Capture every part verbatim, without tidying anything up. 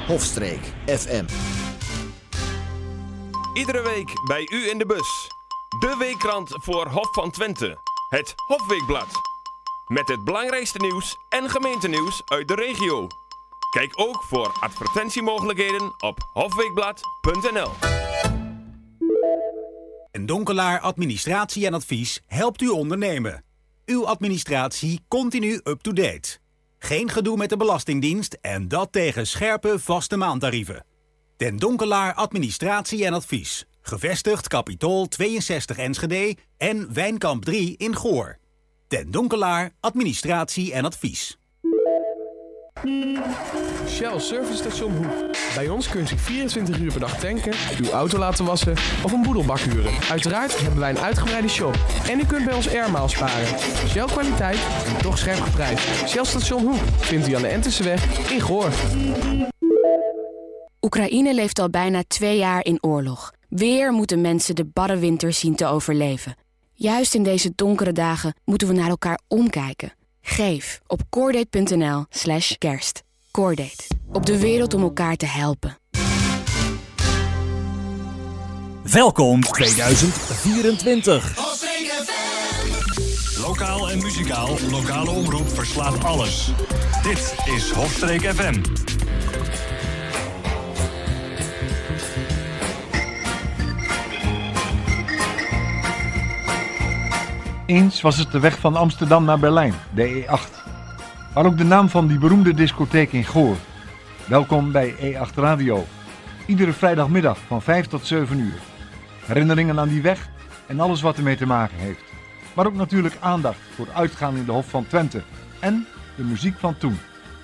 Hofstreek F M. Iedere week bij u in de bus. De weekkrant voor Hof van Twente. Het Hofweekblad. Met het belangrijkste nieuws en gemeentenieuws uit de regio. Kijk ook voor advertentiemogelijkheden op hofweekblad punt n l. Een Donkelaar Administratie en Advies helpt u ondernemen. Uw administratie continu up-to-date. Geen gedoe met de Belastingdienst en dat tegen scherpe vaste maandtarieven. Ten Donkelaar Administratie en Advies. Gevestigd Capitool tweeënzestig Enschede en Wijnkamp drie in Goor. Ten Donkelaar Administratie en Advies. Shell Service Station Hoek. Bij ons kunt u vierentwintig uur per dag tanken, uw auto laten wassen of een boedelbak huren. Uiteraard hebben wij een uitgebreide shop. En u kunt bij ons airmiles sparen. Shell kwaliteit en toch scherp geprijsd. Shell Station Hoek vindt u aan de Entesseweg in Goor. Oekraïne leeft al bijna twee jaar in oorlog. Weer moeten mensen de barre winter zien te overleven. Juist in deze donkere dagen moeten we naar elkaar omkijken. Geef op coordate.nl slash kerst. Coordate. Op de wereld om elkaar te helpen. Welkom tweeduizend vierentwintig. Lokaal en muzikaal, lokale omroep verslaat alles. Dit is Hofstreek F M. Eens was het de weg van Amsterdam naar Berlijn, de E acht. Maar ook de naam van die beroemde discotheek in Goor. Welkom bij E acht Radio. Iedere vrijdagmiddag van vijf tot zeven uur. Herinneringen aan die weg en alles wat ermee te maken heeft. Maar ook natuurlijk aandacht voor uitgaan in de Hof van Twente. En de muziek van toen.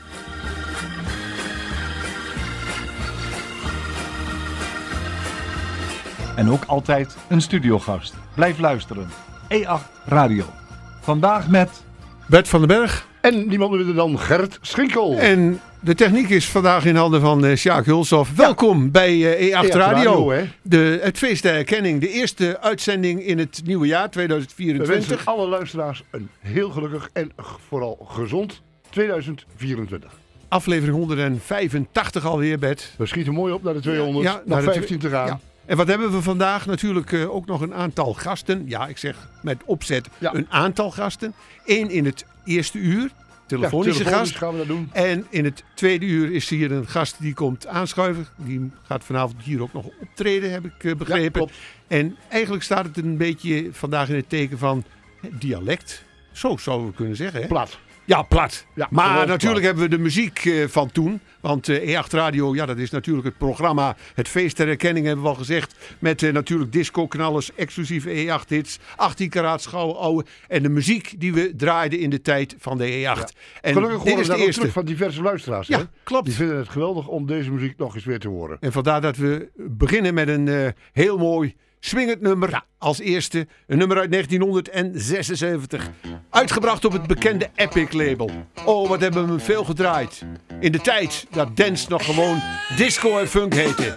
En ook altijd een studiogast. Blijf luisteren. E acht Radio. Vandaag met Bert van den Berg. En niemand minder dan Gert Schinkel. En de techniek is vandaag in handen van uh, Sjaak Hulshoff. Welkom ja. bij uh, E acht, E acht Radio. Radio de, het feest der erkenning. De eerste uitzending in het nieuwe jaar tweeduizend vierentwintig. We wensen alle luisteraars een heel gelukkig en vooral gezond tweeduizend vierentwintig. Aflevering honderdvijfentachtig alweer, Bert. We schieten mooi op naar de tweehonderd. Ja, nog vijftien te gaan. Ja. En wat hebben we vandaag? Natuurlijk uh, ook nog een aantal gasten. Ja, ik zeg met opzet ja. een aantal gasten. Eén in het eerste uur, telefonische ja, telefonisch gast. Gaan we dat doen. En in het tweede uur is hier een gast die komt aanschuiven. Die gaat vanavond hier ook nog optreden, heb ik uh, begrepen. Ja, klopt. En eigenlijk staat het een beetje vandaag in het teken van dialect. Zo zouden we kunnen zeggen. Hè? Plat. Ja, plat. Ja, maar natuurlijk plat. Hebben we de muziek uh, van toen. Want uh, E acht Radio, ja, dat is natuurlijk het programma. Het feest der erkenning hebben we al gezegd. Met uh, natuurlijk disco-knallers, exclusieve E acht hits. achttien karaat gouden ouwe. En de muziek die we draaiden in de tijd van de E acht. Ja. En gelukkig dit is de eerste terug van diverse luisteraars. Ja, hè? klopt. Die vinden het geweldig om deze muziek nog eens weer te horen. En vandaar dat we beginnen met een uh, heel mooi swingend nummer. Ja. Als eerste een nummer uit negentienhonderdzesenzeventig. Uitgebracht op het bekende Epic label. Oh, wat hebben we hem veel gedraaid. In de tijd dat dance nog gewoon disco en funk heette.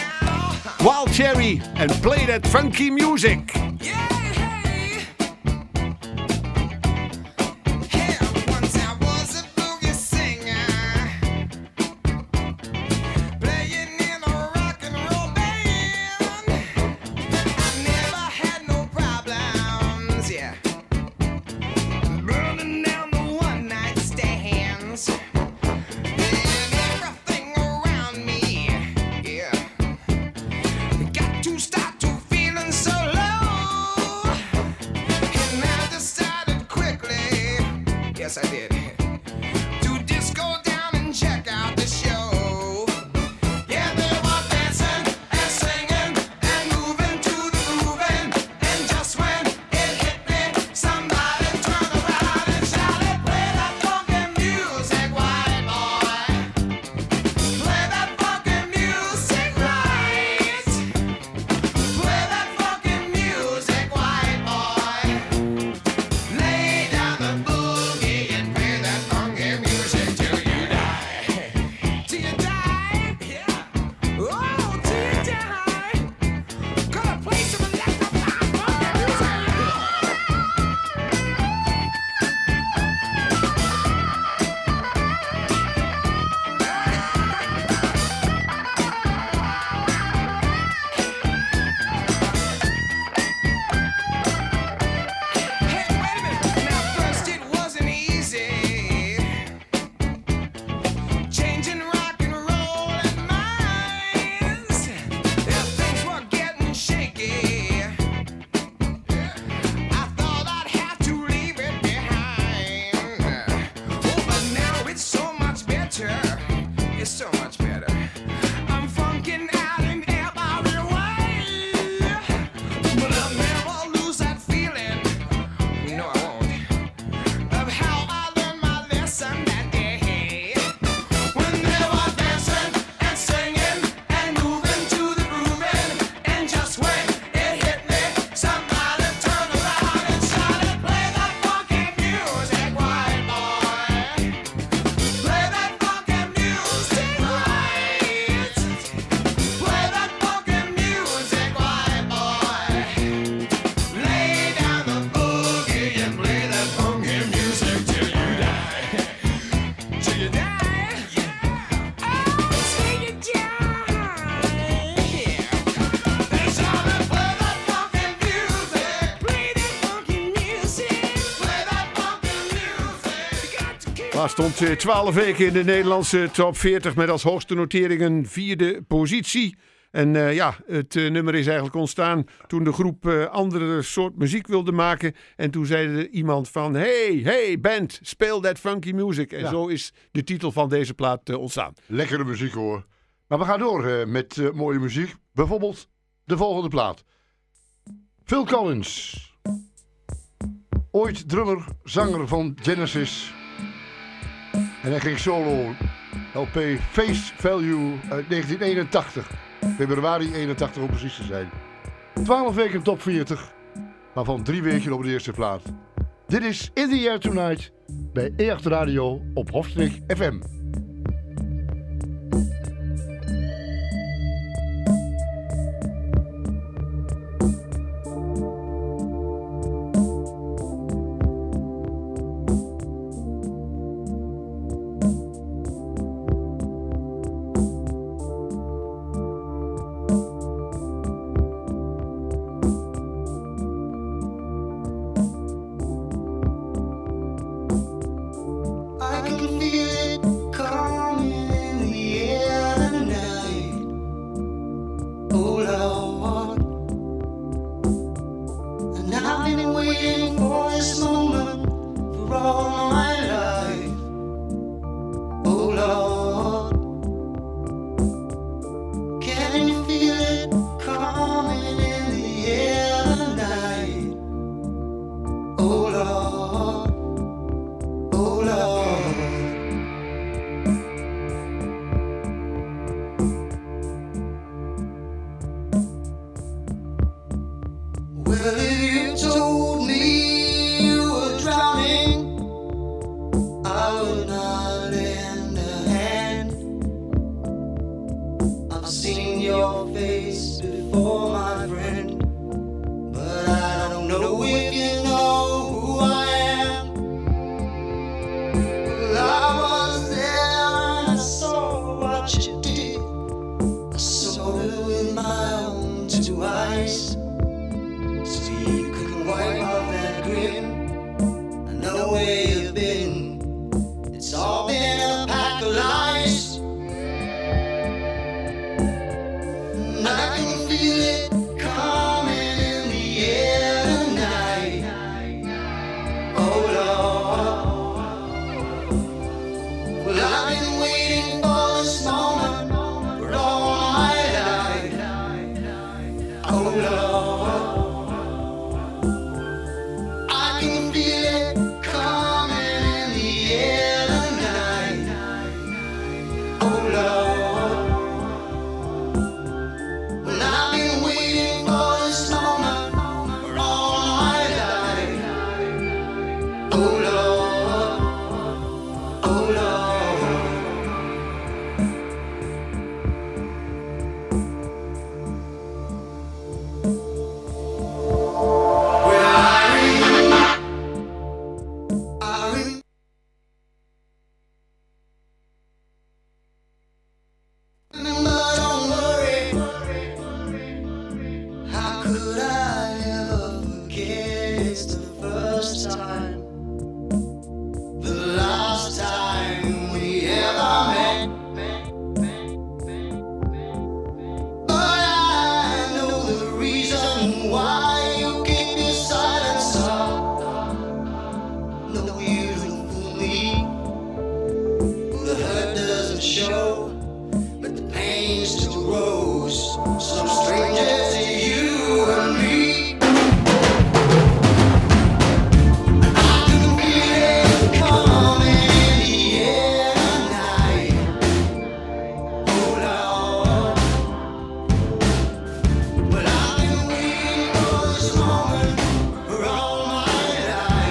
Wild Cherry and Play That Funky Music. Got to start to feeling so low. plaat stond uh, twaalf weken in de Nederlandse top veertig met als hoogste notering een vierde positie. En uh, ja, het uh, nummer is eigenlijk ontstaan toen de groep uh, andere soort muziek wilde maken. En toen zei er iemand van, hey, hey band, speel that funky music. En ja. Zo is de titel van deze plaat uh, ontstaan. Lekkere muziek hoor. Maar we gaan door uh, met uh, mooie muziek. Bijvoorbeeld de volgende plaat. Phil Collins. Ooit drummer, zanger van Genesis. En hij ging solo. L P Face Value uit negentien eenentachtig. Februari eenentachtig om precies te zijn. twaalf weken top veertig. Waarvan drie weken op de eerste plaat. Dit is In The Air Tonight. Bij E acht Radio op Hofstreek F M.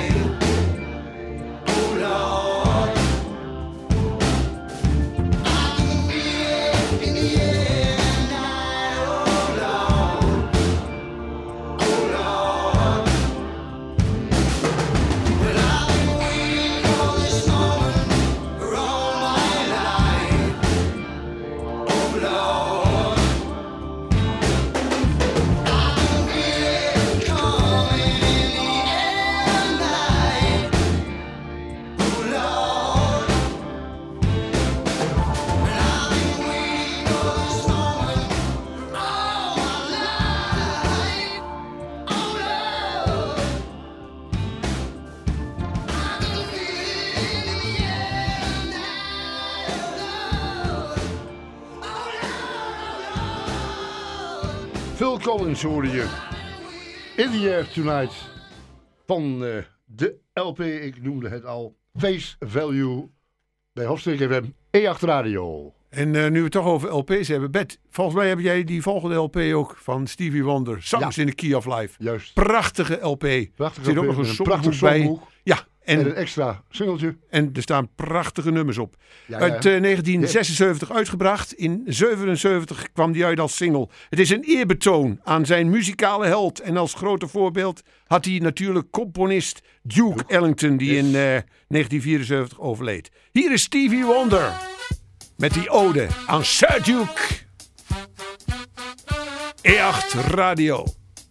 I Phil Collins hoorde je. In the Air Tonight. Van uh, de L P, ik noemde het al. Face Value. Bij Hofstreek F M. E acht Radio. En uh, nu we het toch over L P's hebben. Bert, volgens mij heb jij die volgende L P ook van Stevie Wonder. Songs ja. in the Key of Life. Juist. Prachtige L P. Prachtige er zit L P. ook nog een, een prachtig songboek bij. Ja. En, en een extra singeltje. En er staan prachtige nummers op. Ja, ja. Uit uh, negentien zesenzeventig uitgebracht. In zevenenzeventig kwam die uit als single. Het is een eerbetoon aan zijn muzikale held. En als grote voorbeeld had hij natuurlijk componist Duke, Duke. Ellington, die yes. in uh, negentien vierenzeventig overleed. Hier is Stevie Wonder met die ode aan Sir Duke. E acht Radio.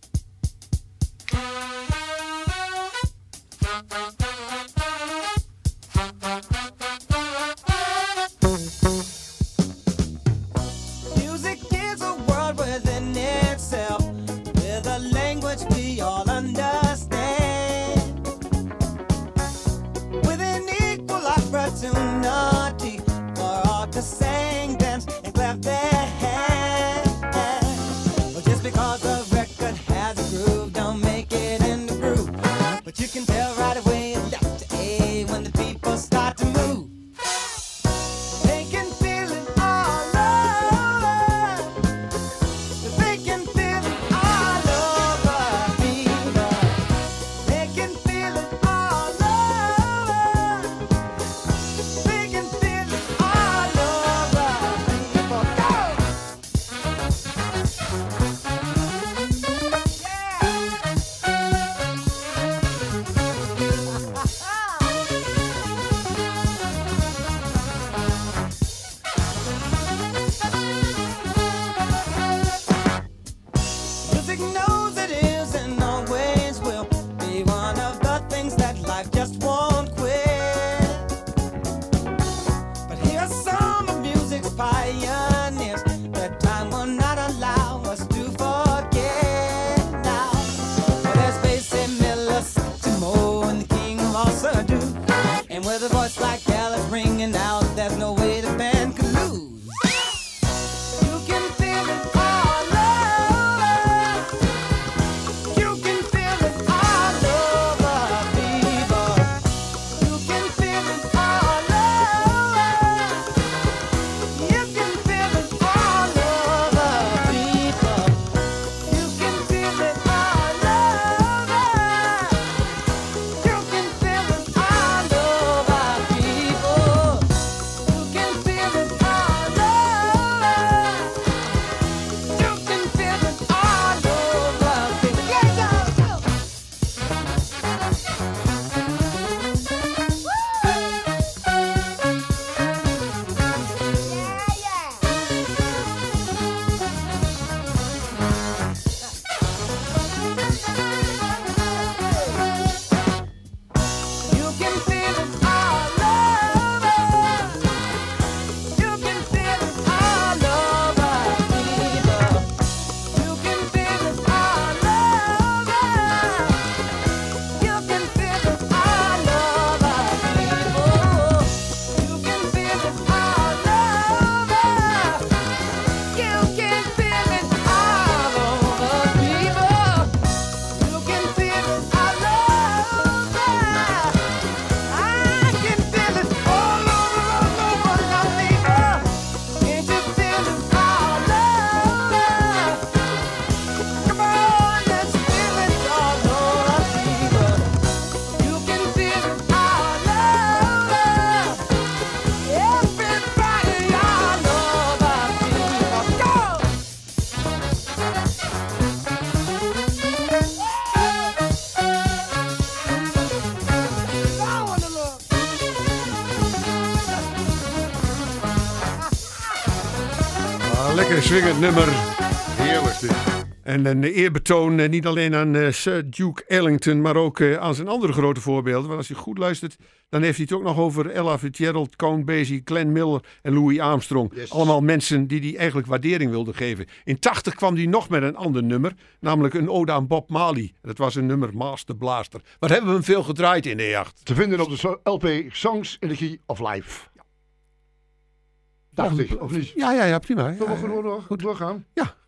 Lekker swingend nummer. Heerlijk dit. En een eerbetoon uh, niet alleen aan uh, Sir Duke Ellington, maar ook uh, aan zijn andere grote voorbeelden. Want als je goed luistert, dan heeft hij het ook nog over Ella Fitzgerald, Count Basie, Glenn Miller en Louis Armstrong. Yes. Allemaal mensen die hij eigenlijk waardering wilden geven. In tachtig kwam hij nog met een ander nummer, namelijk een ode aan Bob Marley. Dat was een nummer Master Blaster. Wat hebben we hem veel gedraaid in de E acht? Te vinden op de L P Songs in the Key of Life. Dacht ik, of niet? Ja, ja, ja, prima. Zullen we gewoon door, goed doorgaan? Ja,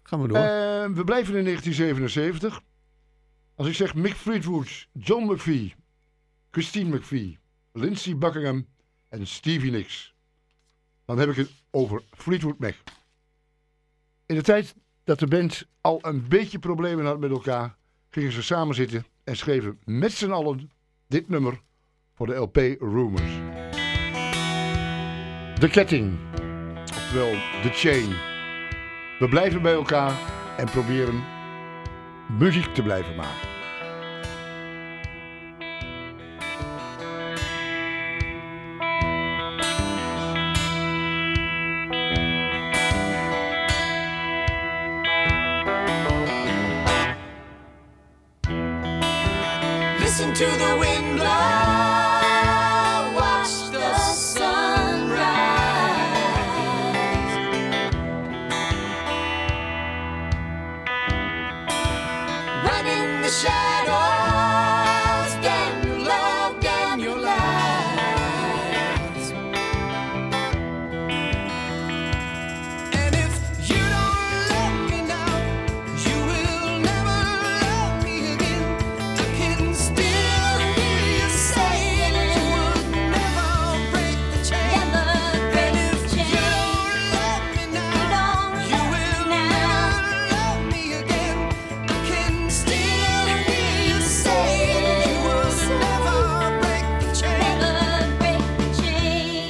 Gaan we door. Uh, we blijven in negentien zevenenzeventig. Als ik zeg Mick Fleetwood, John McVie, Christine McVie, Lindsey Buckingham en Stevie Nicks, dan heb ik het over Fleetwood Mac. In de tijd dat de band al een beetje problemen had met elkaar, gingen ze samen zitten en schreven met z'n allen dit nummer voor de L P Rumors. De ketting, oftewel de chain. We blijven bij elkaar en proberen muziek te blijven maken. Listen to the wind blow, watch the sun rise. Run in the shadows, damn your love, damn your lies. And if you don't love me now, you will never love me again. I can still hear you saying you would never break the chain. And if you don't love me now, you will never love me again. I can still hear you saying you would never break the chain. Never break the chain.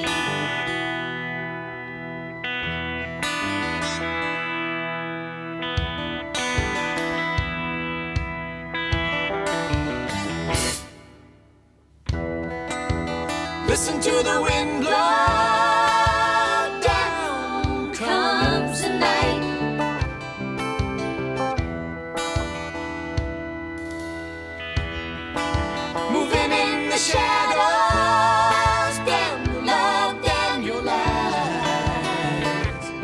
Listen to the wind blow, down comes the night. Moving in the shadows, damn your love, damn your lies.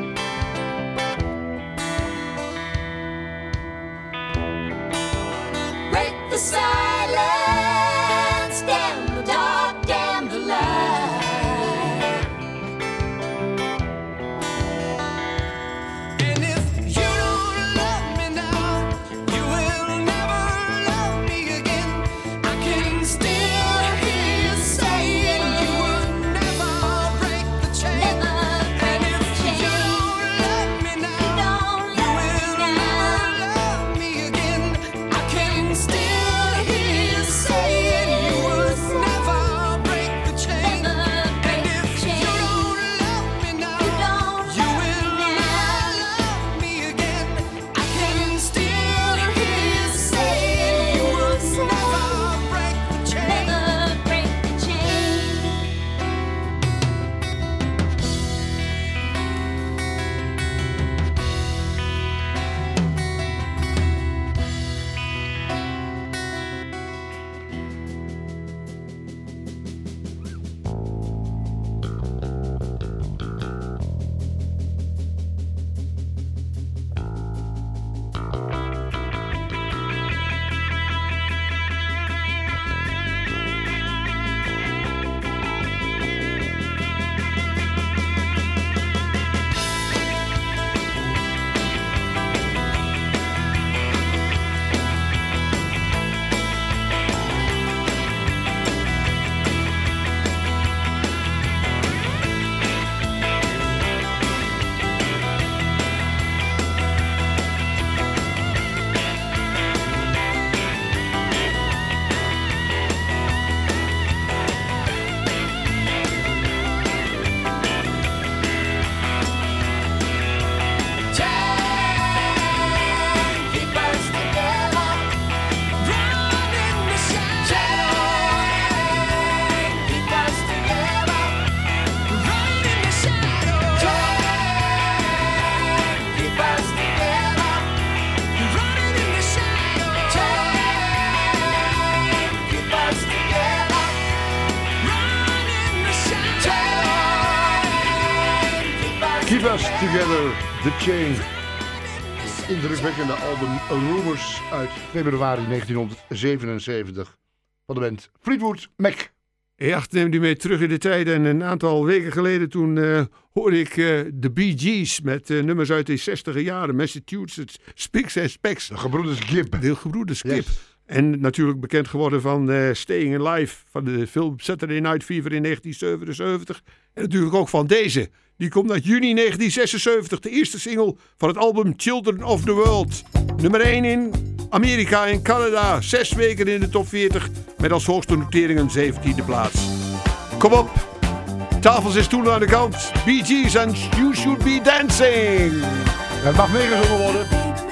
Break the silence, damn the dark, damn the light. And if you don't love me now, you will never love me again. I can still hear you saying you would never break the chain. And if you don't love me now, you will never love me again. I can still hear you saying you would never break the chain. And if you don't love me now, you will never love me again. I can still hear you saying you would never break the chain. Never break the chain. Keep us together, run in the shadows. Keep us together, run in the shadows. Keep us together, running in the shadows. Keep us together, run in the shadows. Keep Us Together, The Chain. Het indrukwekkende album Rumors uit februari negentien zevenenzeventig van de band Fleetwood Mac. E acht neemt u mee terug in de tijd. En een aantal weken geleden toen uh, hoorde ik uh, de Bee Gees met uh, nummers uit de zestiger jaren. Massachusetts, Spicks en Specks. De gebroeders Gibb. De gebroeders Gibb. Yes. En natuurlijk bekend geworden van uh, Staying Alive van de film Saturday Night Fever in negentien zevenenzeventig. En natuurlijk ook van deze. Die komt uit juni negentien zesenzeventig. De eerste single van het album Children of the World. Nummer één in Amerika en Canada. Zes weken in de top veertig. Met als hoogste notering een zeventiende plaats. Kom op. Tafels is toen aan de kant. Bee Gees en You Should Be Dancing. Het mag meegezongen worden.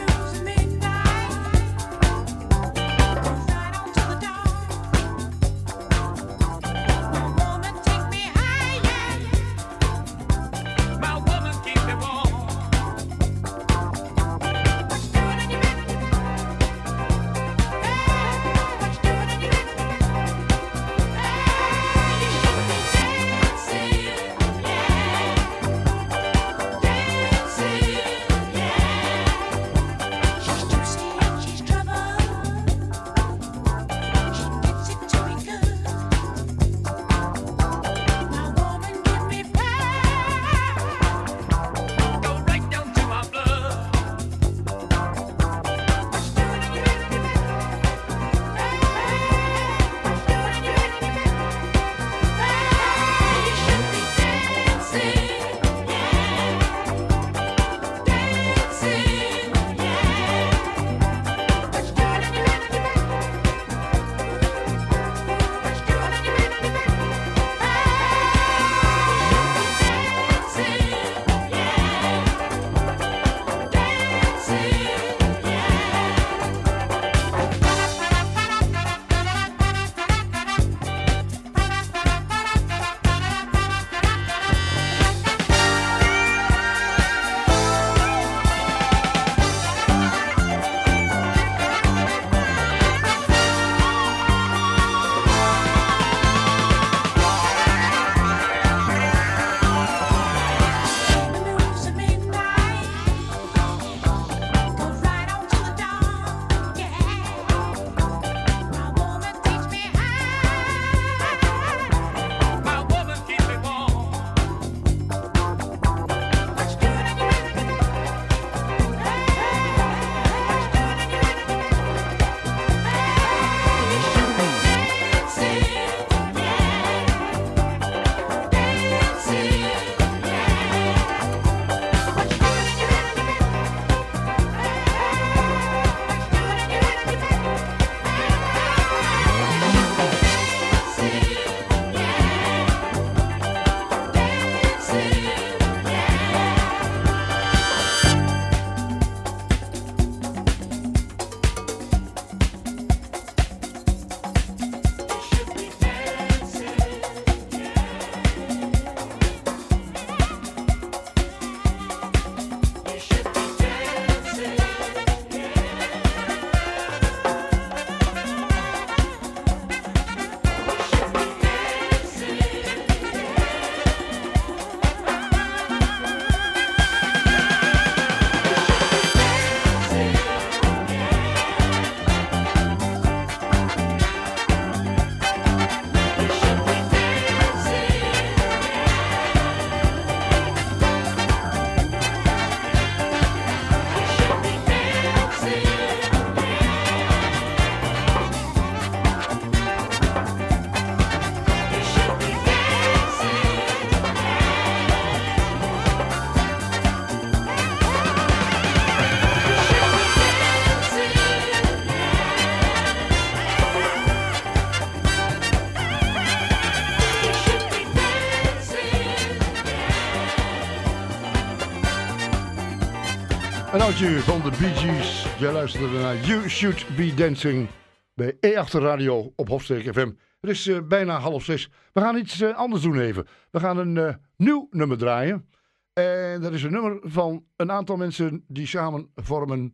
Een oudje van de Bee Gees. Jij luisterde naar You Should Be Dancing bij E acht Radio op Hofstreek F M. Het is uh, bijna half zes. We gaan iets uh, anders doen even. We gaan een uh, nieuw nummer draaien. En dat is een nummer van een aantal mensen die samen vormen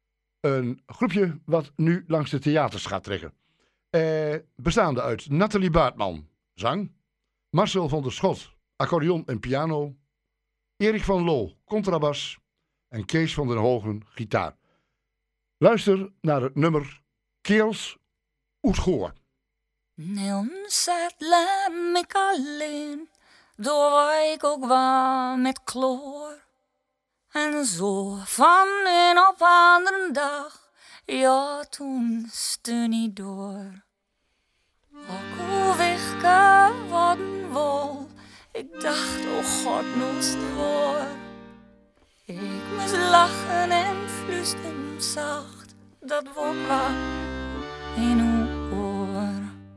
een groepje wat nu langs de theaters gaat trekken. Uh, bestaande uit Nathalie Baartman, zang. Marcel van der Schot, accordeon en piano. Erik van Loo, contrabas. En Kees van den Hogen, gitaar. Luister naar het nummer Kerels uit Goor. Neem zet lem ik alleen, door waar ik ook waar met kloor. En zo van een op andere dag, ja toen steun ik door. Ook hoe wegke worden wol, ik dacht, oh God, noest voor. Ik moest lachen en flüsteren zacht, dat wordt waar in uw oor.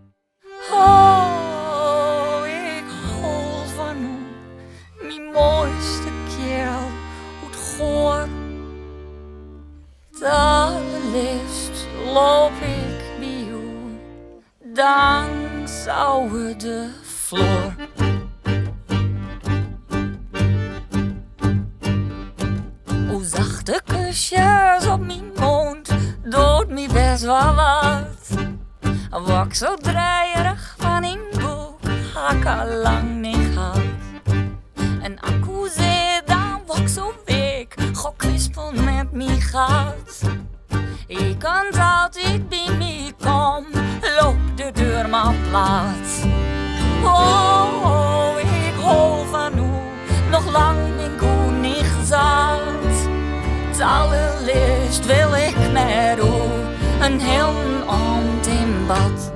Oh, ik hol van u, mijn mooiste kerel, uit goor. Het allerliefst loop ik bij u, danks oude de vloer. Hoe zachte kusjes op mijn mond, doet me best wel wat. Wak zo draaierig van in boek, had ik al lang niet gehad. En akku zei dan wak zo week, go kwispel met me gaat. Ik kan altijd bij me kom, loop de deur maar plat. Oh, oh, ik hol van u, nog lang ben ik u niet zat. Het allerliefst wil ik met u, een heel oond in bad.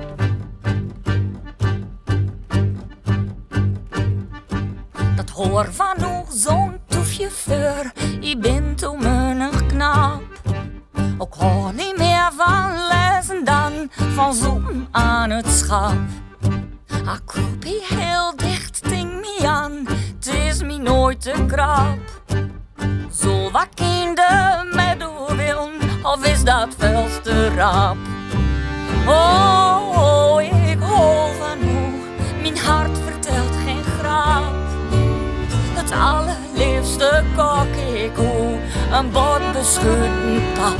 Dat hoor van u zo'n toefje voor, ik ben te menig knap. Ook hoor niet meer van lezen dan, van zoeken aan het schap. Ik kroep hier heel dicht tegen me aan, het is me nooit te krap. Zo wat kinderen met u willen, of is dat veel te rap? Oh, oh, ik hol van u, mijn hart vertelt geen grap. Het allerliefste kok ik u, een bord beschuten pap.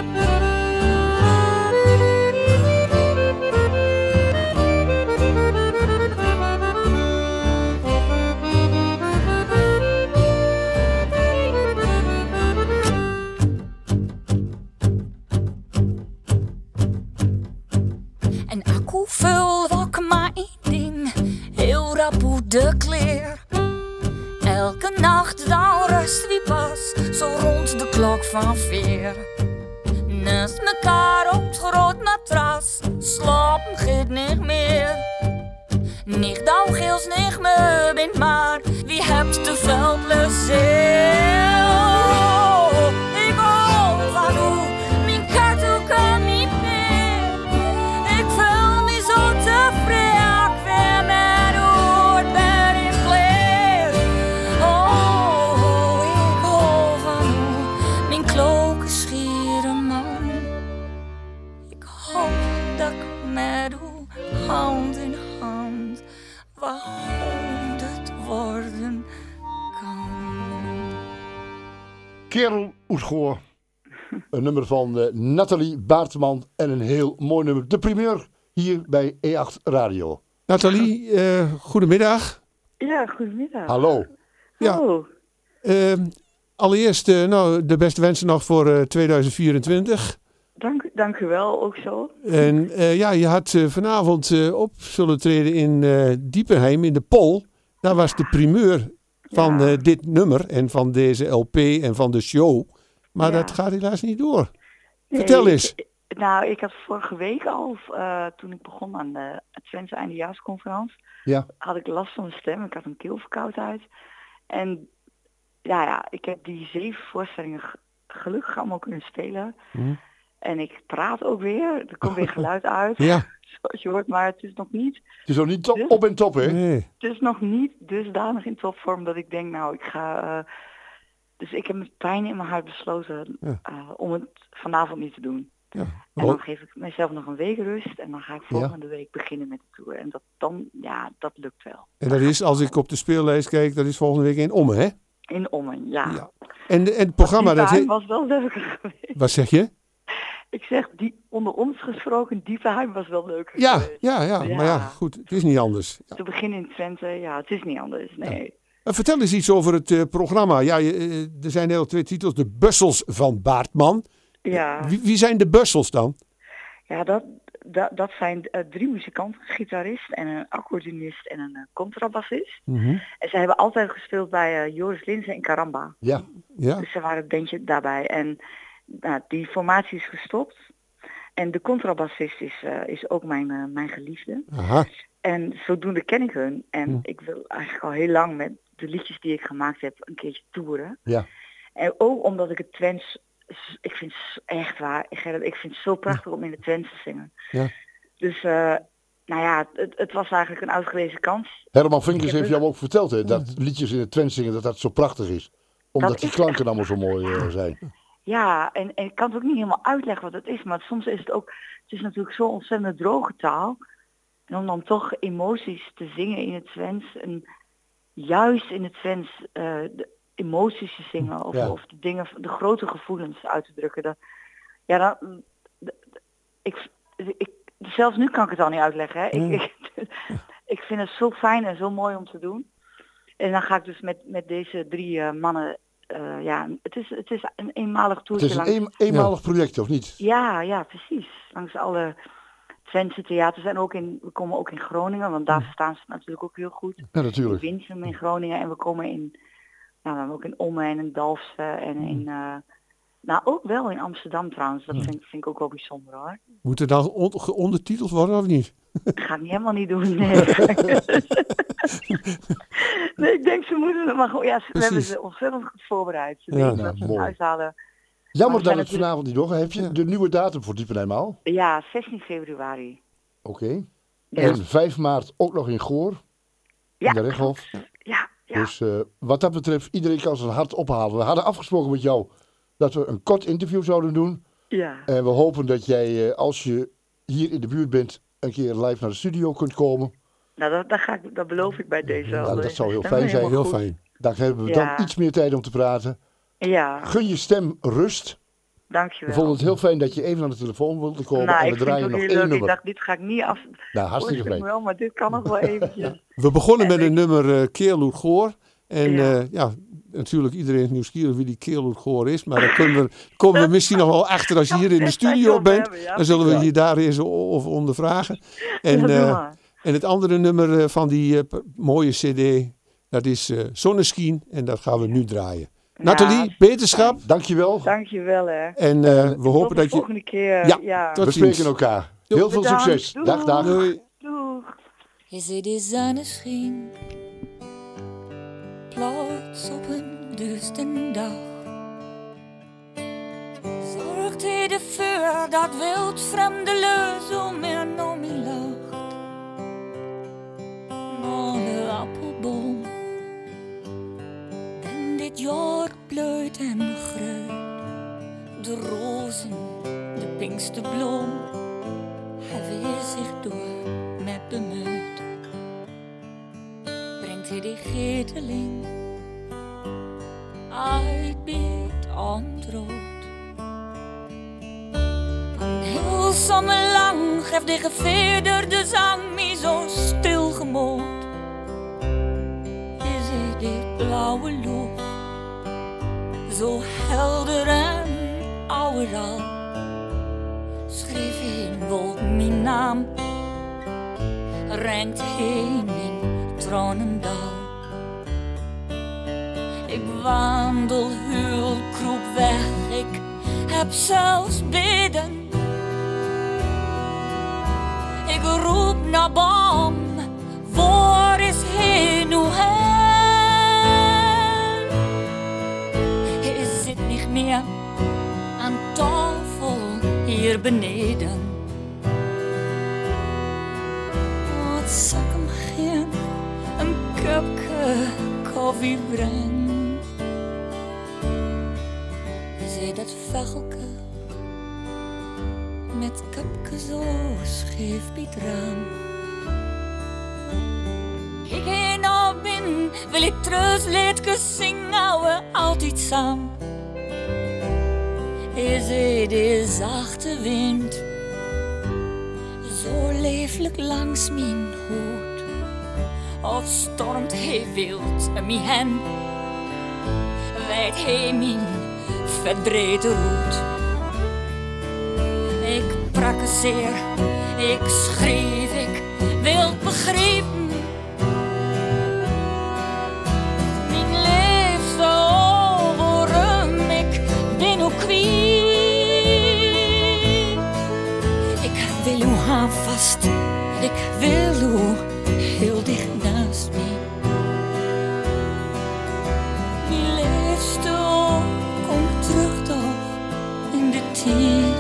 En akku vul wak maar één ding, heel rap uit de kleer. Elke nacht dan rust wie pas, zo rond de klok van vier. Naast mekaar op het groot matras, slapen gaat niet meer. Niet dat gils niet meer bent, maar wie hebt te veel plezier? Ik hou van u, mijn kartel kan niet meer. Ik voel me zo tevreden, ik weer met u ben in kleer. Oh, ik hou van u, mijn kloke schiere man. Ik hoop dat ik met u hand in hand wat honderd worden kan. Kerel Oetgoor. Een nummer van uh, Nathalie Baartman en een heel mooi nummer. De primeur hier bij E acht Radio. Nathalie, uh, goedemiddag. Ja, goedemiddag. Hallo. Ja. Hallo. Uh, allereerst uh, nou, de beste wensen nog voor uh, tweeduizend vierentwintig. Dank, dank u wel, ook zo. En uh, ja, je had uh, vanavond uh, op zullen treden in uh, Diepenheim in de Pol. Daar was de primeur van Ja. uh, dit nummer en van deze L P en van de show. Maar Ja. dat gaat helaas niet door. Nee, Vertel ik- eens. nou, ik had vorige week al, uh, toen ik begon aan de Twentse eindejaarsconferentie, Ja. had ik last van mijn stem. Ik had een keelverkoudheid. En ja, ja, ik heb die zeven voorstellingen g- gelukkig allemaal kunnen spelen. Hm. En ik praat ook weer. Er komt weer geluid uit. Ja. Zoals je hoort, maar het is nog niet... Het is nog niet top, op en top, hè? Nee. Het is nog niet dusdanig in topvorm dat ik denk, nou, ik ga... Uh, dus ik heb met pijn in mijn hart besloten Ja. uh, om het vanavond niet te doen. Ja. En dan geef ik mezelf nog een week rust en dan ga ik Ja. volgende week beginnen met de tour. En dat dan, ja, dat lukt wel. En dat is, als ik op de speellijst kijk, dat is volgende week in Ommen, hè? In Ommen, ja. Ja. En, en het programma, dat Diepenheim heet... was wel leuker geweest. Wat zeg je? Ik zeg, die, onder ons gesproken, Diepenheim was wel leuker Ja, geweest. ja, ja, maar ja, goed, het is niet anders. Ja. Te beginnen in Twente, ja, het is niet anders, nee. Uh, vertel eens iets over het uh, programma. Ja, je, uh, er zijn heel twee titels. De Bussels van Baartman. Ja. Wie, wie zijn de Bussels dan? Ja, dat, da- dat zijn uh, drie muzikanten, een gitarist en een accordeonist en een uh, contrabassist. Mm-hmm. En zij hebben altijd gespeeld bij uh, Joris Linzen en Caramba. Ja, ja. Dus ze waren het bandje daarbij. En nou, die formatie is gestopt. En de contrabassist is, uh, is ook mijn, uh, mijn geliefde. Aha. En zodoende ken ik hun. En Hm. ik wil eigenlijk al heel lang met de liedjes die ik gemaakt heb een keertje toeren. Ja. En ook omdat ik het Twents, ik vind het echt waar, Gerrit, ik vind het zo prachtig om in het Twents te zingen. Ja. Dus, uh, nou ja, het, het was eigenlijk een uitgelezen kans. Herman Vinkers Ik heb heeft dus- jou ook verteld, hè, dat liedjes in het Twents zingen, dat dat zo prachtig is. Omdat Dat die is klanken allemaal zo mooi uh, zijn. Ja, en, en ik kan het ook niet helemaal uitleggen wat het is, maar soms is het ook, het is natuurlijk zo ontzettend droge taal. En om dan toch emoties te zingen in het Twents en juist in het Twents uh, de emoties te zingen of, Ja. of de dingen, de grote gevoelens uit te drukken. Dat, ja, dan, d- d- ik, ik, zelfs nu kan ik het al niet uitleggen. Hè. Mm. Ik, ik, ik vind het zo fijn en zo mooi om te doen. En dan ga ik dus met, met deze drie uh, mannen, uh, ja, het is, het is een eenmalig Het toertje is een langs. een, eenmalig project, of niet? Ja, ja, precies. Langs alle Twentse theaters en ook in, we komen ook in Groningen, want daar verstaan ze het natuurlijk ook heel goed. Ja, natuurlijk. In Winsum in Groningen en we komen in, nou, we hebben ook in Ommen en in Dalfsen en in, uh, nou ook wel in Amsterdam trouwens. Dat vind, vind ik ook wel bijzonder hoor. Moet er dan on- geondertiteld worden of niet? Dat ga ik niet helemaal niet doen, nee. Nee, ik denk ze moeten het maar gewoon, ja, ze- we hebben Precies. ze ontzettend goed voorbereid. Ze Ja, weten nou, dat ze het mooi. uithalen. Jammer Maar dat we het zijn vanavond niet nog. Heb je de nieuwe datum voor Diepenheim al? Ja, zestien februari. Oké. Ja. En vijf maart ook nog in Goor. Ja, In de Rechthof. Ja, Dus uh, wat dat betreft, iedereen kan zijn hart ophalen. We hadden afgesproken met jou dat we een kort interview zouden doen. Ja. En we hopen dat jij, uh, als je hier in de buurt bent, een keer live naar de studio kunt komen. Nou, dat, dat, ga ik, dat beloof ik bij deze al. Nou, dat zou heel is fijn zijn. helemaal goed. Dan hebben we Ja. dan iets meer tijd om te praten. Ja, Gun je stem rust. dankjewel. We vonden het heel fijn dat je even aan de telefoon wilde komen. Nou, en ik we vind draaien het nog ook één heel leuk. nummer. Ik dacht, dit ga ik niet af. Nou, hartstikke Hoor ik fijn. wel, maar dit kan nog wel eventjes. We begonnen met een nummer uh, Keerloed Goor. En Ja. ja. ja, natuurlijk iedereen is nieuwsgierig wie die Keerloed Goor is. Maar daar kunnen we, komen we misschien nog wel achter als je hier in de studio bent. hebben, ja. Dan zullen we Ja. je daar eens o- over ondervragen. En, Ja, doe uh, maar. en het andere nummer uh, van die uh, p- mooie cd, dat is uh, Zonneschien. En dat gaan we nu draaien. Nou, Nathalie, beterschap. Dankjewel. Dankjewel hè. En uh, we Tot hopen de dat je... volgende keer. Ja, Ja. tot We ziens. spreken elkaar. Heel veel Bedankt. succes. Doeg. Dag, dag. Doei. Doeg. Je ziet de zonneschijn plots op een duistere dag. Zorgt hij ervoor dat wildvreemde leus om en om je lacht. Maar de appelboom, en dit jaar bloeit en groeit. De rozen, de pinkste bloem, hij weer zich door met bemuid. Brengt hij die geteling uit biedt ontrood. Een heel zomer lang geeft die gevederde zang me zo stil gemoed. Je ziet dit blauwe lucht, zo helder en ouderal. Schreef in wolk mijn naam, renkt heen in Tranendal. Ik wandel heel kroep weg, ik heb zelfs bidden. Ik roep naar Bam, waar is hij nu heen? Hij zit niet meer aan tafel hier beneden. Wat zal ik hem geen een kopje koffie brengen? Zie dat vegelke met kapke zo scheef bij het raam. Ik heen naar binnen, wil ik treusliedjes zingen, we altijd samen. Is het de zachte wind, zo leeflijk langs mijn hoed, of stormt hij wild om mij hen, wijdt hij mijn verdreten roet. Ik sprak zeer. Ik schreef, ik wil begrepen. Mijn liefste overum, ik ben ook kwijt. Ik wil u gaan vast, ik wil u heel dicht naast mij. Mijn liefste, kom terug toch in de tijd.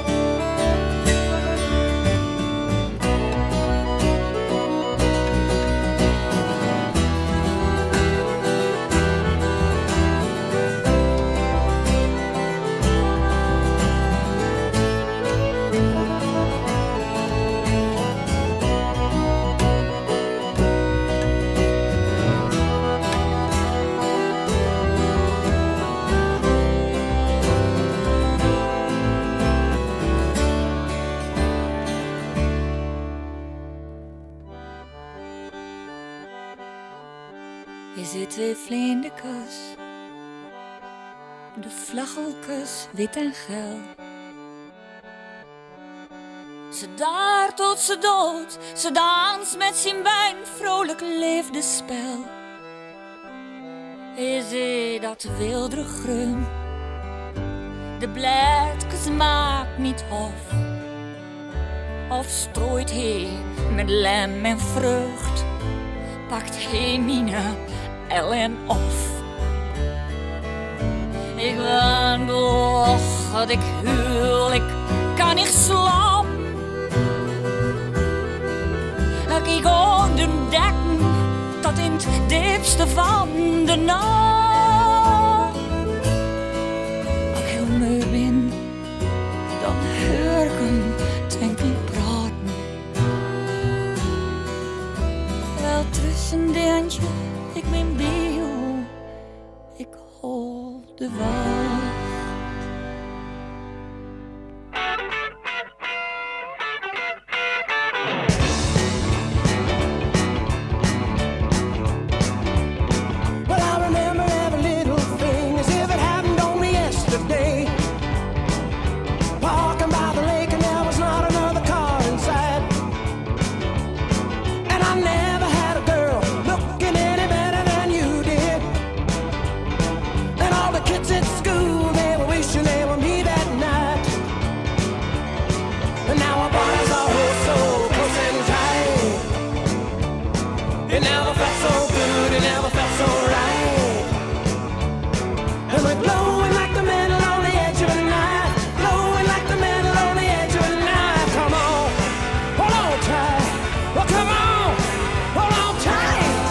Je ziet twee vlinders, de vlaggeltjes wit en geel. Ze daar tot ze dood, ze dans met zijn bijn, vrolijk liefdespel. Je ziet dat wilde groen, de blaadjes maakt niet hof. Of strooit hij met lem en vrucht, pakt hij mine ellen of. Ik wandel, dat ik huil, ik kan niet slapen. Ik kijk onder de dekken tot in het diepste van de nacht. Als ik heel moe ben, dan hoor ik hem twinkelen praten. Wel tussen de handje, ik ben bij jou, ik hol de wacht. Well, I remember every little thing as if it happened only yesterday. Walking by the lake and there was not another car inside. And I never had a girl looking any better than you did. And all the kids at school, they were wishing they were me that night. And now our bodies are oh so close and tight. It never felt so good, it never felt so right. And we're glowing like the metal on the edge of a knife. Glowing like the metal on the edge of a knife. Come on, hold on tight. Well, come on, hold on tight.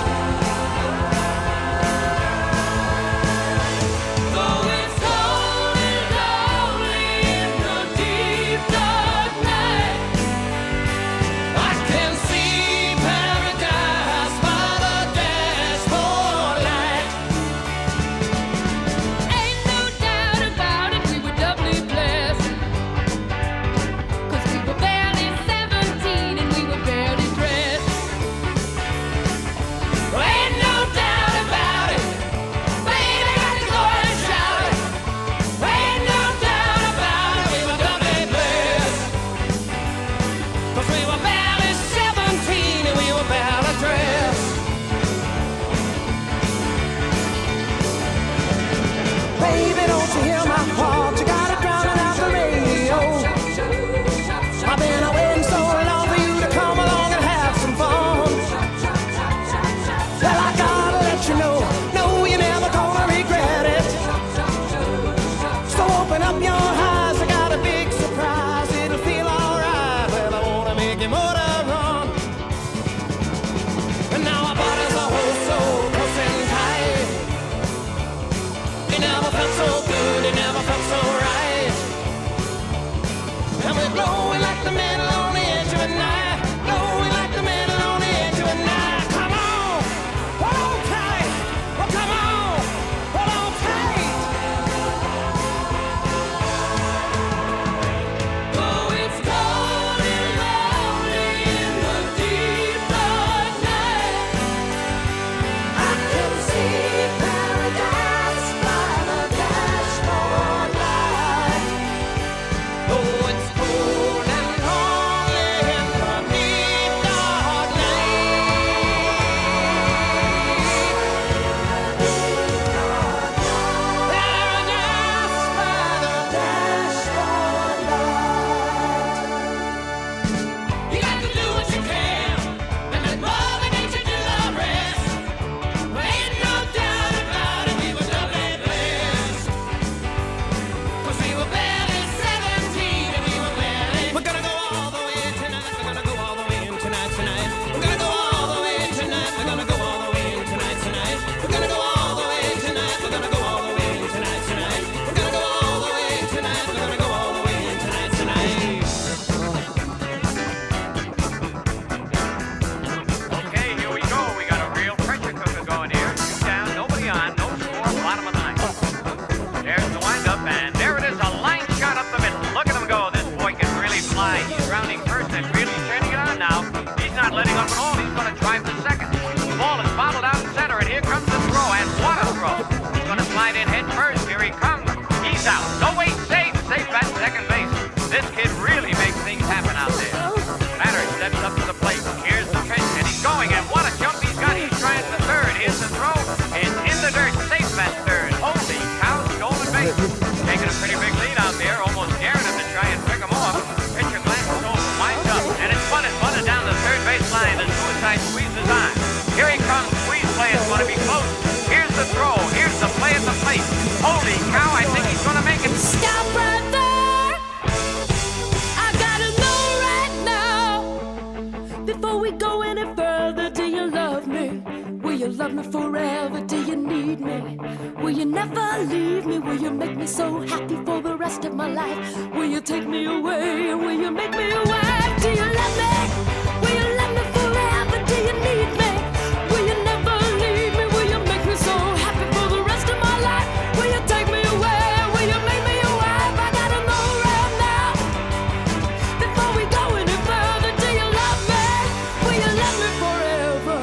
Though it's cold and lonely in the deep dark night, I can see paradise by the dashboard light. Ain't no doubt about it, we were doubly blessed. 'Cause we were barely seventeen and we were barely dressed. Ain't no doubt about it, baby, got to go and shout it. Ain't no doubt about it, we were doubly blessed. 'Cause we were barely seventeen and we were barely dressed. Baby, don't you hear my heart? You gotta drown it out the radio. I've been waiting so long for you to come along and have some fun. Well, I gotta let you know, no, you're never gonna regret it. So open up your eyes, I got a big surprise. It'll feel alright. Well, I wanna make your motor run. And now our bodies are oh so close and tight. It never felt so good, it never felt so right. And we're glowing like the metal on the edge of a knife. Glowing like the metal on the edge of a knife. Come on, hold on tight. Well, come on, hold on tight. Though it's cold and lonely in the deep dark night, I can see paradise by the dashboard light. Though it's cold and There's the windup, and there it is, a line shot up the middle. Look at him go. This boy can really fly. He's rounding first and really turning it on now. He's not letting up at all. He's going to drive to second. The ball is bottled out center, and here comes the throw, and what a throw. He's going to slide in head first. Here he comes. He's out. No way, safe. Safe at second base. This kid really makes things happen out there. Batter steps up to the plate. Here's the pitch, and he's going, and what a jump he's got. He's trying to third. Here's the throw. It's in the dirt. Safe at third. Holy cow, stolen base. Taking a pretty big lead out there, almost daring him to try and pick him off. Pitcher glances over, winds up, and it's fun and bunted down the third base line. The suicide squeeze is on. Here he comes. Squeeze play is going to be close. Here's the throw. Here's the play at the plate. Holy cow, I think he's going to make it. Stop right there. I gotta know right now. Before we go any further, do you love me? Will you love me forever? Do you need me? Will you never leave me? Will you make me so happy for the rest of my life? Will you take me away? Will you make me a wife? Do you love me? Will you love me forever? Do you need me? Will you never leave me? Will you make me so happy for the rest of my life? Will you take me away? Will you make me a wife? I gotta know right now. Before we go any further, do you love me? Will you love me forever?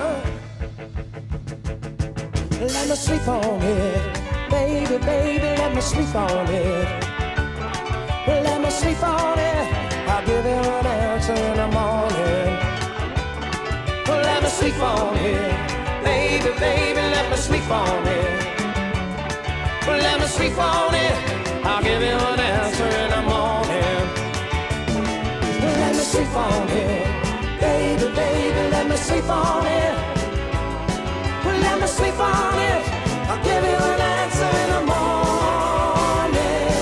Let me sleep on it, baby, baby, let me sleep on it. Let me sleep on it, I'll give you an answer in the morning. Let me sleep on it, baby, baby, let me sleep on it. Let me sleep on it, I'll give you an answer in the morning. Let me sleep on it, baby, baby, let me sleep on it. Let me sleep on it, I'll give you an answer in the morning.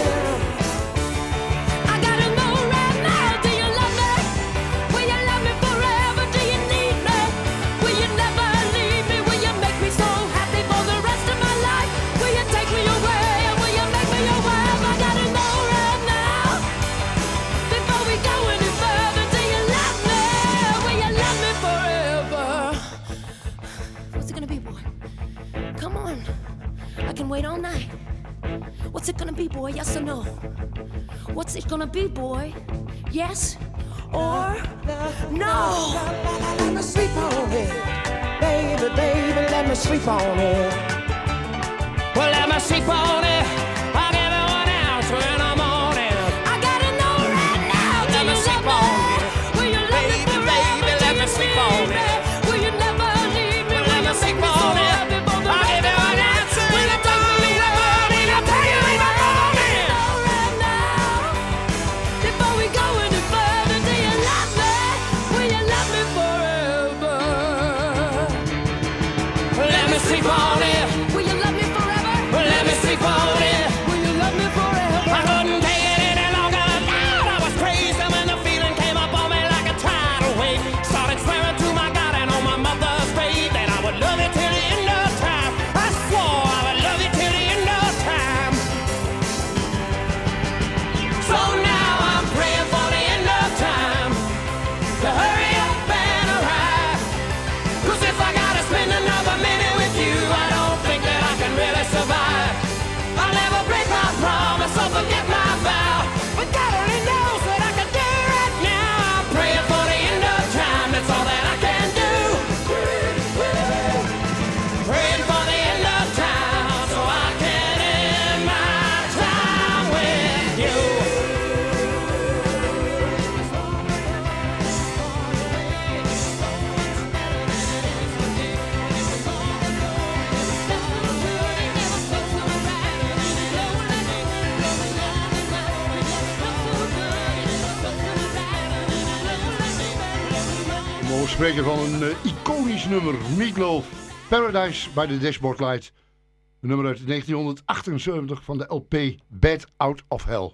I gotta know right now, do you love me? Will you love me forever? Do you need me? Will you never leave me? Will you make me so happy for the rest of my life? Will you take me away? Will you make me your wife? I gotta know right now. Before we go any further, do you love me? Will you love me forever? What's it gonna be, boy? Come on, I can wait all night. What's it gonna be, boy? Yes or no? What's it gonna be, boy? Yes or no? Let me sleep on it, baby, baby, let me sleep on it. Well, let me sleep on it, I'll give you an answer in the morning. I gotta know right now, do Let me you sleep love on me? it, Will you love me baby, forever? baby, Do let you me sleep need on me? it. Will you never leave me? Well, Will let me you sleep make me so on it, happy for the I'll rest give of you my an life? answer Will in you the take me morning. away? I'll tell you in the morning. Know right now. Before we go any further, do you love me? Will you love me forever? Let me sleep on it, Will you love me forever? let me sleep on it. Will you love me forever? I couldn't take it any longer. God, I was crazy when the feeling came up on me like a tidal wave. Started swearing to my God and on my mother's grave that I would love you till the end of time. I swore I would love you till the end of time. So now I'm praying for the end of time to hurry up and arrive. 'Cause if I gotta spend another minute with you, I don't think that I can really survive. I'll never break my promise or forget my vow. But God only knows what I can do right now. I'm praying for the end of time, that's all that I can do. Praying for the end of time so I can end my time with you. We mogen spreken van een uh, iconisch nummer. Meatloaf, Paradise by the Dashboard Light. Een nummer uit negentien achtenzeventig van de L P Bad Out of Hell.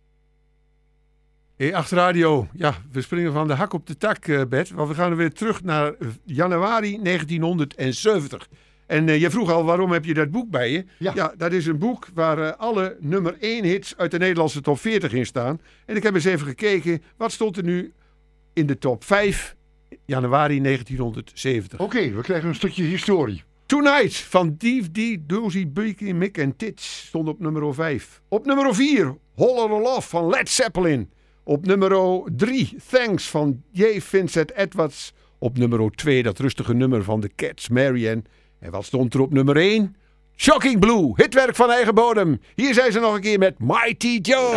E acht Radio, ja, we springen van de hak op de tak, uh, Bert. Want we gaan weer terug naar januari negentienhonderdzeventig. En uh, je vroeg al, waarom heb je dat boek bij je? Ja, ja dat is een boek waar uh, alle nummer één hits uit de Nederlandse top veertig in staan. En ik heb eens even gekeken, wat stond er nu in de top vijf januari negentienhonderdzeventig? Oké, okay, we krijgen een stukje historie. Tonight van Dave D, Dozy, Beaky, Mick en Tits stond op nummer vijf. Op nummer vier, Holler Love van Led Zeppelin. Op nummer drie, Thanks van J. Vincent Edwards. Op nummer twee, dat rustige nummer van The Cats, Marianne. En wat stond er op nummer één? Shocking Blue, hitwerk van eigen bodem. Hier zijn ze nog een keer met Mighty Joe.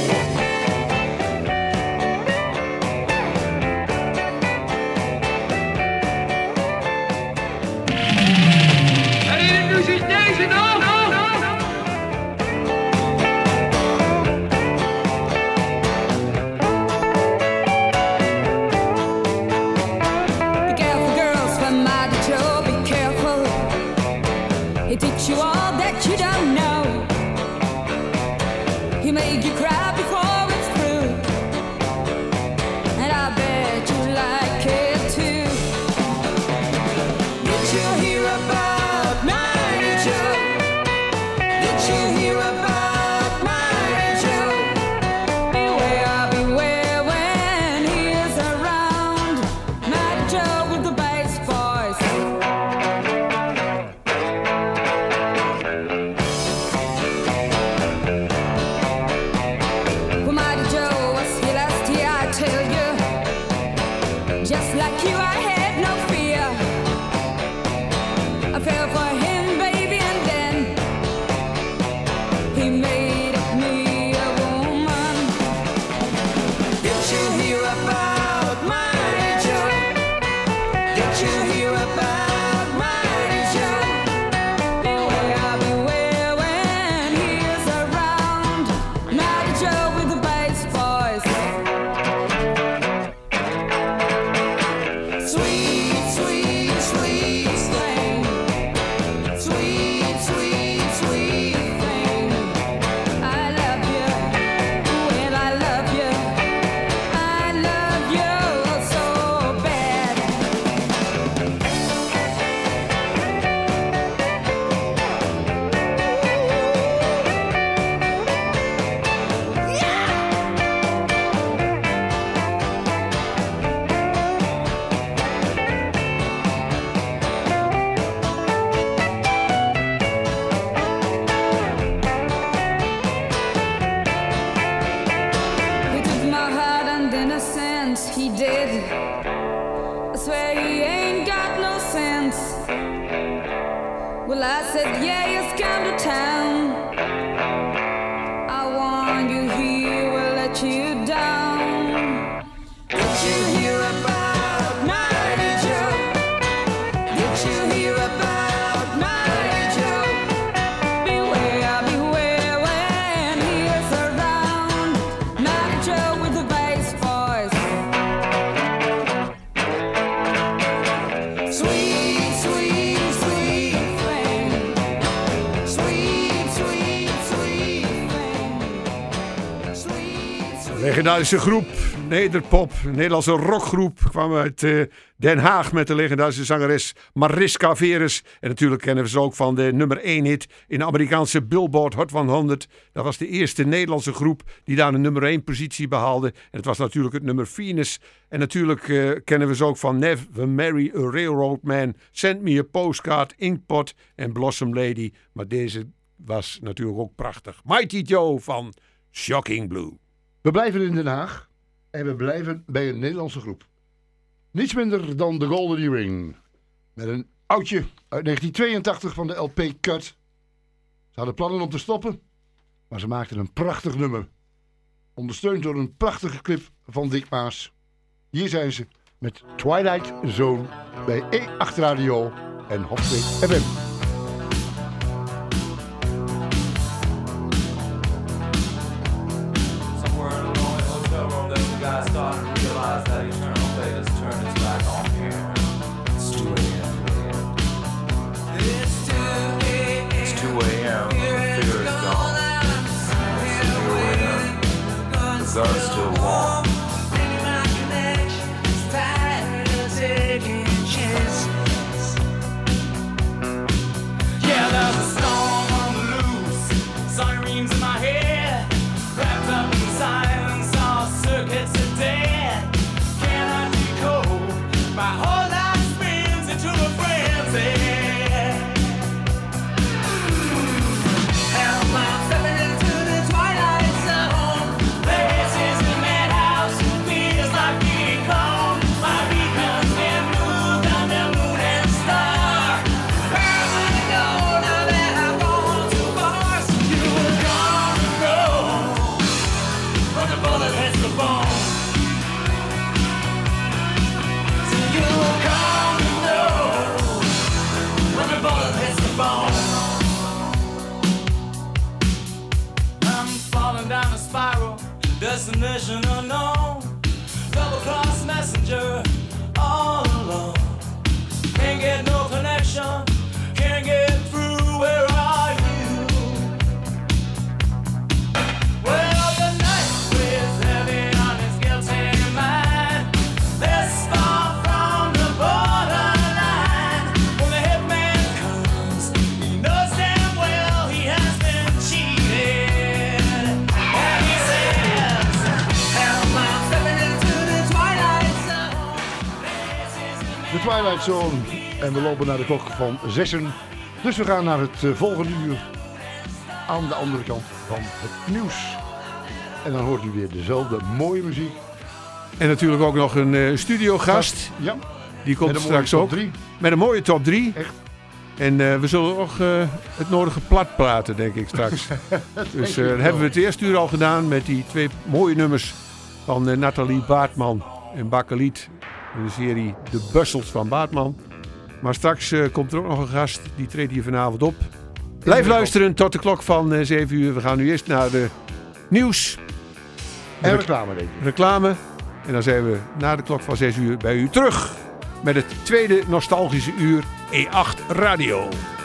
You all that you don't know. He made you cry before it's through, and I bet you like it too. Did you hear about Mighty Joe? Did you hear about Mighty Joe? Beware, beware when he is around. Mighty Joe with the bass voice. Just like you, I had no fear. I fell for him, baby, and then he made of me a woman. Did you hear about Mighty Joe? Did you hear about Mighty Joe? Beware, beware when he is around. Mighty Joe with the bass voice. Sweet, sweet, sweet thing. Sweet, sweet, sweet thing. I love you. Well, I love you. I love you so bad. He took my heart and innocence, he did. I swear he ain't got no sense. Well, I said, yeah, he's come to town. I warned you, he will let you down. Did you hear about Mighty Joe? Did you hear about Mighty Joe? Beware, beware when he is around. Mighty Joe with the bass voice. Sweet, sweet, sweet thing. Sweet, sweet, sweet thing. Sweet, sweet. Legendarische groep, Nederpop, een Nederlandse rockgroep, kwam uit uh, Den Haag met de legendarische zangeres Mariska Veres. En natuurlijk kennen we ze ook van de nummer één hit in de Amerikaanse Billboard Hot honderd. Dat was de eerste Nederlandse groep die daar een nummer één positie behaalde. En het was natuurlijk het nummer Venus. En natuurlijk uh, kennen we ze ook van Never Marry a Railroad Man, Send Me a Postcard, Inkpot en Blossom Lady. Maar deze was natuurlijk ook prachtig. Mighty Joe van Shocking Blue. We blijven in Den Haag en we blijven bij een Nederlandse groep. Niets minder dan de Golden Earring. Met een oudje uit negentien tweeëntachtig van de L P Cut. Ze hadden plannen om te stoppen, maar ze maakten een prachtig nummer. Ondersteund door een prachtige clip van Dick Maas. Hier zijn ze met Twilight Zone bij E acht Radio en Hofstreek F M. I started to realize that eternal fate has turned its back on me. It's two a.m. It's two a.m. It's two a.m. The fear is gone. Here we are. The guard's still warm. Yeah, there's a storm on the loose. Sirens in my head. Wrapped up in silence. All circuits are dead. Cannot decode. My whole life spins into a frenzy. spiral, destination unknown. Double cross messenger, all alone. Can't get no connection, can't get through, where are you? Well, the night weighs heavy on his guilty mind. This far from the borderline. When the hitman comes, he knows damn well he has been cheated. And he says, help, I'm stepping into the twilight zone. De Twilight Zone. En we lopen naar de klok van zessen. Dus we gaan naar het uh, volgende uur. Aan de andere kant van het nieuws. En dan hoort u weer dezelfde mooie muziek. En natuurlijk ook nog een uh, studiogast. Ja. Die komt Met een straks mooie ook. top drie. Met een mooie top drie. Echt. En uh, we zullen ook uh, het nodige plat praten, denk ik straks. Dus uh, dan hebben we het eerste uur al gedaan met die twee mooie nummers van uh, Nathalie Baartman en Bakkeliet. In de serie De Bussels van Baartman. Maar straks uh, komt er ook nog een gast, die treedt hier vanavond op. Blijf luisteren tot de klok van uh, zeven uur. We gaan nu eerst naar de nieuws. En reclame, denk ik. Reclame. En dan zijn we na de klok van zes uur bij u terug. Met het tweede nostalgische uur E acht Radio.